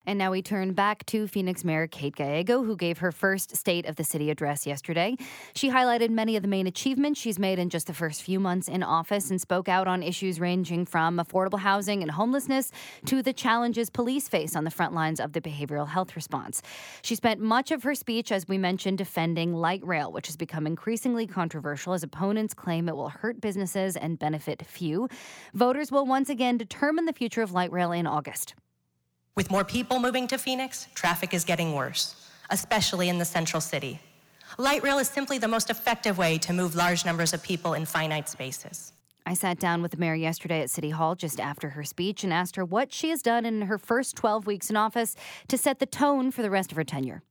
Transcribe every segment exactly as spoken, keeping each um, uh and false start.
And now we turn back to Phoenix Mayor Kate Gallego, who gave her first State of the City address yesterday. She highlighted many of the main achievements she's made in just the first few months in office and spoke out on issues ranging from affordable housing and homelessness to the challenges police face on the front lines of the behavioral health response. She spent much of her speech, as we mentioned, defending light rail, which has become increasingly controversial as opponents claim it will hurt businesses and benefit few. Voters will once again determine the future of light rail in August. With more people moving to Phoenix, traffic is getting worse, especially in the central city. Light rail is simply the most effective way to move large numbers of people in finite spaces. I sat down with the mayor yesterday at City Hall just after her speech and asked her what she has done in her first twelve weeks in office to set the tone for the rest of her tenure.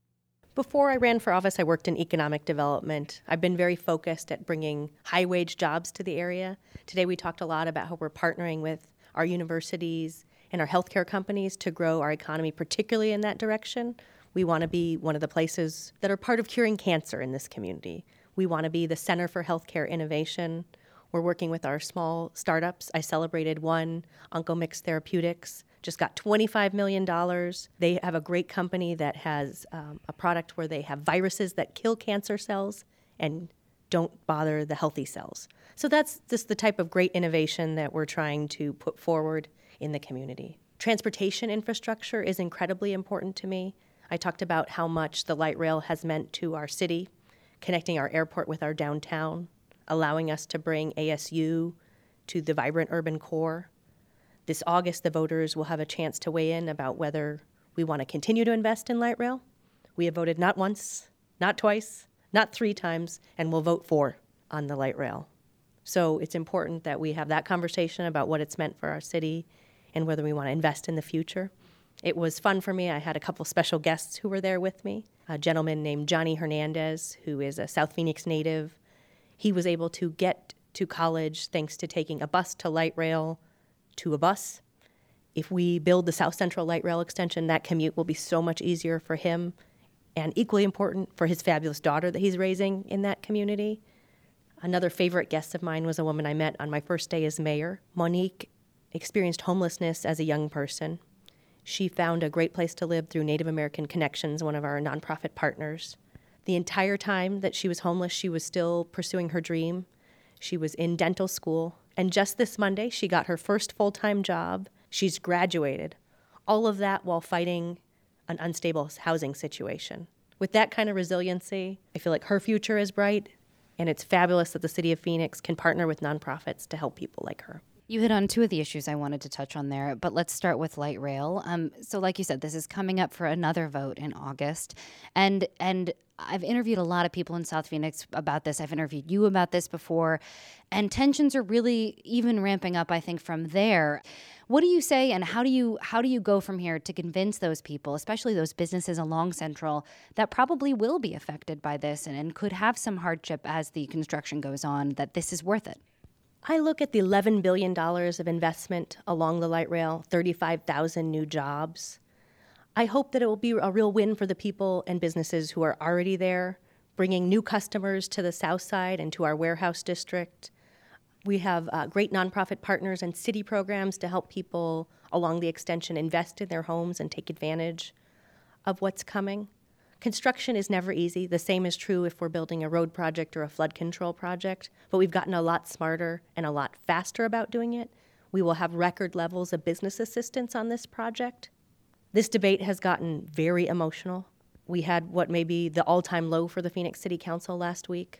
Before I ran for office, I worked in economic development. I've been very focused at bringing high-wage jobs to the area. Today we talked a lot about how we're partnering with our universities and our healthcare companies to grow our economy, particularly in that direction. We want to be one of the places that are part of curing cancer in this community. We want to be the center for healthcare innovation. We're working with our small startups. I celebrated one, OncoMix Therapeutics, just got twenty-five million dollars. They have a great company that has um, a product where they have viruses that kill cancer cells and don't bother the healthy cells. So that's just the type of great innovation that we're trying to put forward in the community. Transportation infrastructure is incredibly important to me. I talked about how much the light rail has meant to our city, connecting our airport with our downtown, allowing us to bring A S U to the vibrant urban core. This August, the voters will have a chance to weigh in about whether we want to continue to invest in light rail. We have voted not once, not twice, not three times, and we'll vote for on the light rail. So it's important that we have that conversation about what it's meant for our city and whether we want to invest in the future. It was fun for me. I had a couple special guests who were there with me. A gentleman named Johnny Hernandez, who is a South Phoenix native. He was able to get to college thanks to taking a bus to light rail to a bus. If we build the South Central Light Rail extension, that commute will be so much easier for him and equally important for his fabulous daughter that he's raising in that community. Another favorite guest of mine was a woman I met on my first day as mayor. Monique experienced homelessness as a young person. She found a great place to live through Native American Connections, one of our nonprofit partners. The entire time that she was homeless, she was still pursuing her dream. She was in dental school, and just this Monday, she got her first full-time job. She's graduated. All of that while fighting an unstable housing situation. With that kind of resiliency, I feel like her future is bright, and it's fabulous that the City of Phoenix can partner with nonprofits to help people like her. You hit on two of the issues I wanted to touch on there, but let's start with light rail. Um, so like you said, this is coming up for another vote in August. And and I've interviewed a lot of people in South Phoenix about this. I've interviewed you about this before. And tensions are really even ramping up, I think, from there. What do you say, and how do you how do you go from here to convince those people, especially those businesses along Central, that probably will be affected by this and, and could have some hardship as the construction goes on, that this is worth it? I look at the eleven billion dollars of investment along the light rail, thirty-five thousand new jobs. I hope that it will be a real win for the people and businesses who are already there, bringing new customers to the south side and to our warehouse district. We have uh, great nonprofit partners and city programs to help people along the extension invest in their homes and take advantage of what's coming. Construction is never easy. The same is true if we're building a road project or a flood control project, but we've gotten a lot smarter and a lot faster about doing it. We will have record levels of business assistance on this project. This debate has gotten very emotional. We had what may be the all-time low for the Phoenix City Council last week.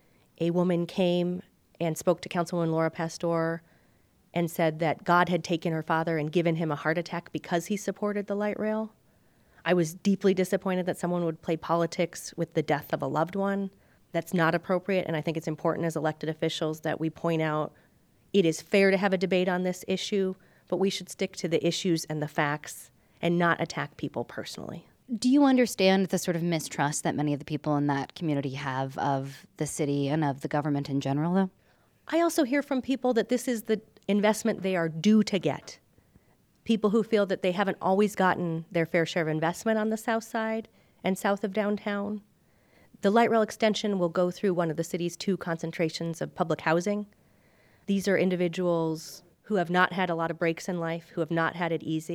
A woman came and spoke to Councilwoman Laura Pastor and said that God had taken her father and given him a heart attack because he supported the light rail. I was deeply disappointed that someone would play politics with the death of a loved one. That's not appropriate, and I think it's important as elected officials that we point out it is fair to have a debate on this issue, but we should stick to the issues and the facts and not attack people personally. Do you understand the sort of mistrust that many of the people in that community have of the city and of the government in general, though? I also hear from people that this is the investment they are due to get. People who feel that they haven't always gotten their fair share of investment on the south side and south of downtown. The light rail extension will go through one of the city's two concentrations of public housing. These are individuals who have not had a lot of breaks in life, who have not had it easy,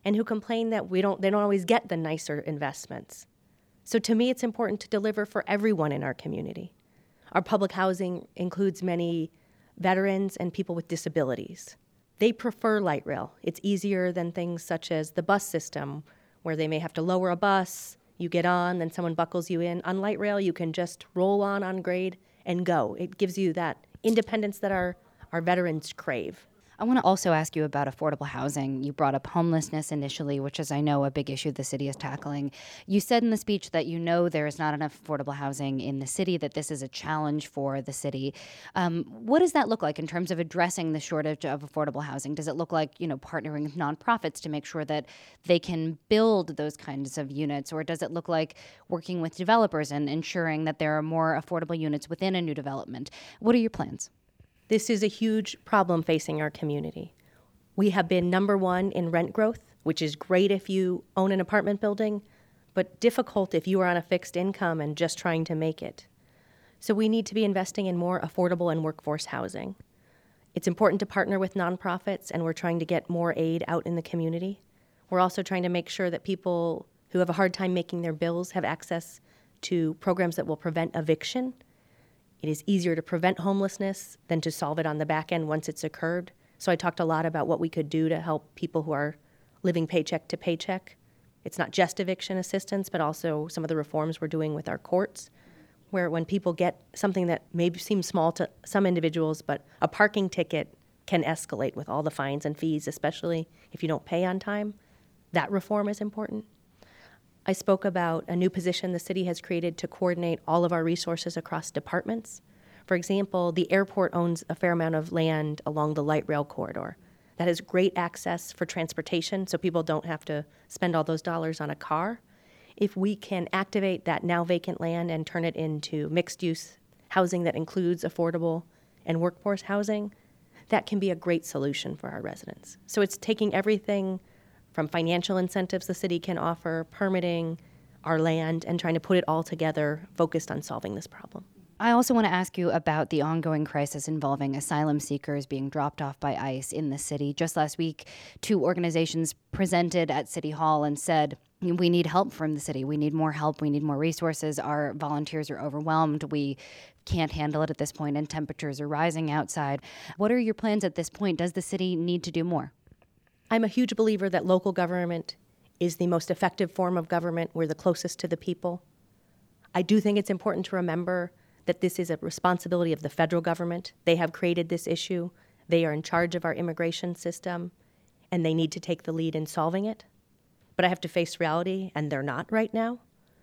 and who complain that we don't, they don't always get the nicer investments. So to me, it's important to deliver for everyone in our community. Our public housing includes many veterans and people with disabilities. They prefer light rail. It's easier than things such as the bus system, where they may have to lower a bus, you get on, then someone buckles you in. On light rail, you can just roll on on grade and go. It gives you that independence that our, our veterans crave. I want to also ask you about affordable housing. You brought up homelessness initially, which is, I know, a big issue the city is tackling. You said in the speech that you know there is not enough affordable housing in the city, that this is a challenge for the city. Um, what does that look like in terms of addressing the shortage of affordable housing? Does it look like, you know, partnering with nonprofits to make sure that they can build those kinds of units? Or does it look like working with developers and ensuring that there are more affordable units within a new development? What are your plans? This is a huge problem facing our community. We have been number one in rent growth, which is great if you own an apartment building, but difficult if you are on a fixed income and just trying to make it. So we need to be investing in more affordable and workforce housing. It's important to partner with nonprofits, and we're trying to get more aid out in the community. We're also trying to make sure that people who have a hard time making their bills have access to programs that will prevent eviction. It is easier to prevent homelessness than to solve it on the back end once it's occurred. So I talked a lot about what we could do to help people who are living paycheck to paycheck. It's not just eviction assistance, but also some of the reforms we're doing with our courts, where when people get something that maybe seems small to some individuals, but a parking ticket can escalate with all the fines and fees, especially if you don't pay on time. That reform is important. I spoke about a new position the city has created to coordinate all of our resources across departments. For example, the airport owns a fair amount of land along the light rail corridor. That has great access for transportation, so people don't have to spend all those dollars on a car. If we can activate that now vacant land and turn it into mixed-use housing that includes affordable and workforce housing, that can be a great solution for our residents. So it's taking everything from financial incentives the city can offer, permitting, our land, and trying to put it all together, focused on solving this problem. I also want to ask you about the ongoing crisis involving asylum seekers being dropped off by ICE in the city. Just last week, two organizations presented at City Hall and said, we need help from the city. We need more help. We need more resources. Our volunteers are overwhelmed. We can't handle it at this point, and temperatures are rising outside. What are your plans at this point? Does the city need to do more? I'm a huge believer that local government is the most effective form of government. We're the closest to the people. I do think it's important to remember that this is a responsibility of the federal government. They have created this issue. They are in charge of our immigration system, and they need to take the lead in solving it. But I have to face reality, and they're not right now.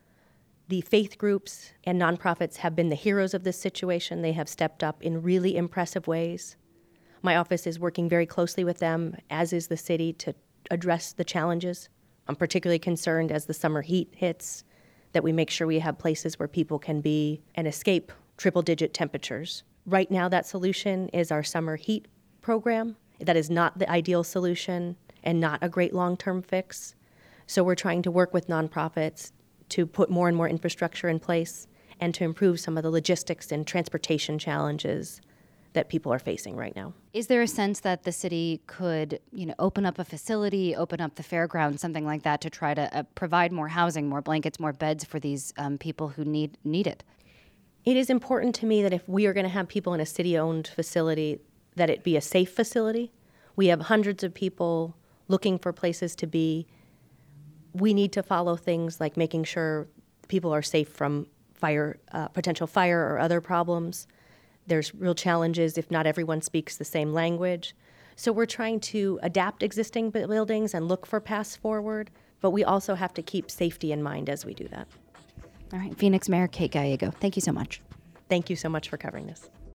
The faith groups and nonprofits have been the heroes of this situation. They have stepped up in really impressive ways. My office is working very closely with them, as is the city, to address the challenges. I'm particularly concerned as the summer heat hits that we make sure we have places where people can be and escape triple-digit temperatures. Right now, that solution is our summer heat program. That is not the ideal solution and not a great long-term fix. So we're trying to work with nonprofits to put more and more infrastructure in place and to improve some of the logistics and transportation challenges that people are facing right now. Is there a sense that the city could, you know, open up a facility, open up the fairground, something like that, to try to uh, provide more housing, more blankets, more beds for these um, people who need need it? It is important to me that if we are going to have people in a city-owned facility, that it be a safe facility. We have hundreds of people looking for places to be. We need to follow things like making sure people are safe from fire, uh, potential fire or other problems. There's real challenges if not everyone speaks the same language. So we're trying to adapt existing buildings and look for paths forward, but we also have to keep safety in mind as we do that. All right, Phoenix Mayor Kate Gallego, thank you so much. Thank you so much for covering this.